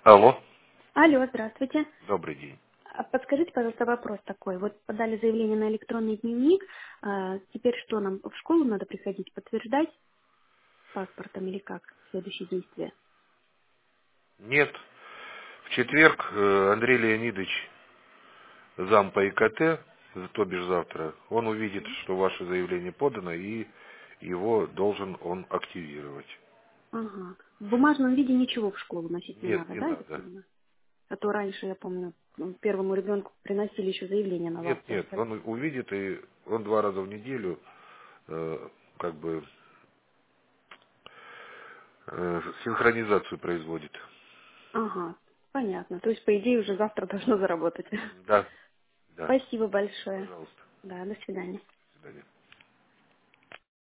Алло, Алло, здравствуйте. добрый день. Подскажите, пожалуйста, вопрос такой. Вот подали заявление на электронный дневник. Теперь что нам, в школу надо приходить, подтверждать паспортом или как? Следующие действия. Нет, в четверг Андрей Леонидович, зам по ИКТ, то бишь завтра, он увидит, что ваше заявление подано, и его должен он активировать. Ага. В бумажном виде ничего в школу носить не Нет, надо, не да, я так надо. понимаю? А то раньше, я помню, первому ребенку приносили еще заявление на вас. Нет, нет, он увидит, и он 2 раза в неделю как бы синхронизацию производит. Ага, понятно. То есть, по идее, уже завтра должно заработать. Да, да, Спасибо большое. пожалуйста. Да, до свидания. До свидания.